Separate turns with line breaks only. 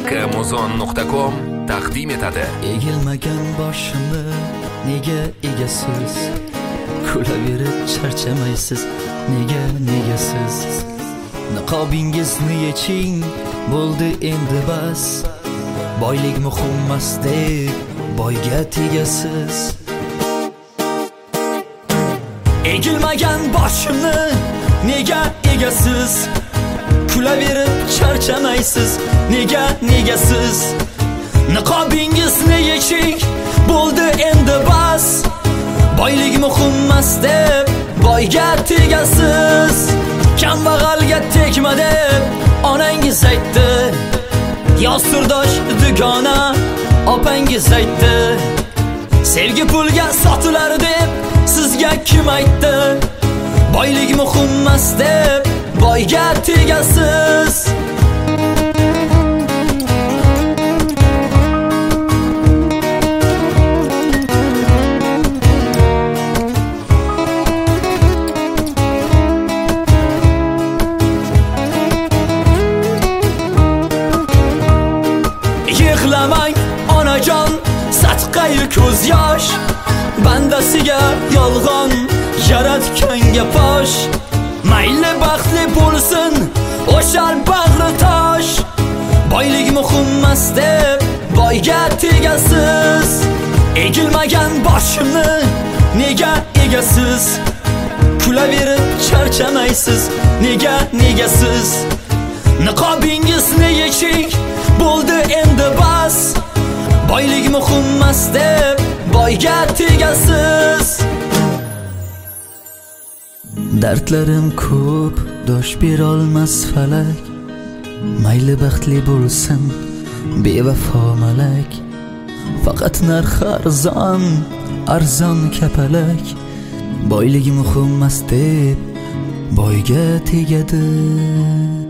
kmuzon.com taqdim etadi.
Egilmagan boshimni nega egasiz? Kulaverib charchamaysiz, nega siz? Niqobingizni yeching, bo'ldi endi bas. Boylik muhimmas deb boyga tegasiz. Egilmagan boshimni nega egasiz? Kulaverib charchamaysiz, nega siz? Niqobingizni yeching, bo'ldi endi bas. Boylik muhimmas deb boyga tegasiz. Kambag'alga tegma deb onangiz aytdi. Yo'sirdosh dugona opangiz aytdi. Sevgi pulga sotilar deb sizga kim aytdi? Boylik muhimmas deb boyga tegasiz. Yig'lamang onajon, satqayi ko'z yosh. Bandasiga yolg'on yaratganga posh. Mayli baxtli bo'lsin o'shal bag'ri tosh. Boylik muhimmas deb boyga tegasiz. Egilmagan boshimni nega egasiz? Kulaverib charchamaysiz, nega siz? Niqobingizni yeching, bo'ldi endi bas. Boylik muhimmas deb boyga tegasiz. Dardlarim ko'p, dosh berolmas falak. Mayli baxtli bo'lsin bevafo malak. Faqat narxi arzon kapalak. Boylik muhimmas deb boyga tegadi.